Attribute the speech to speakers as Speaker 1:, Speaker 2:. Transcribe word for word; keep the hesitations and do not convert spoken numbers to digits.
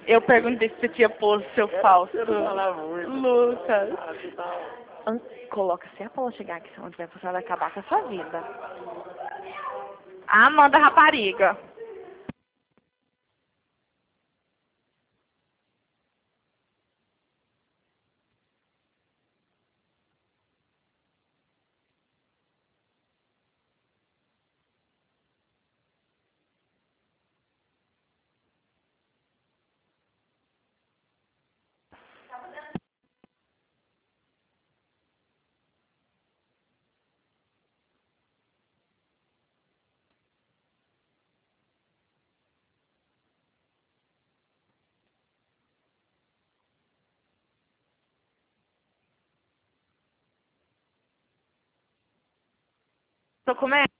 Speaker 1: Eu perguntei se você tinha posto seu falso.
Speaker 2: Eu não falava muito.
Speaker 1: Lucas.
Speaker 2: Ah, você tá...
Speaker 1: An- Coloca, se a Paula chegar aqui, se não tiver você vai acabar com a sua vida. Amanda Rapariga. Tô comendo.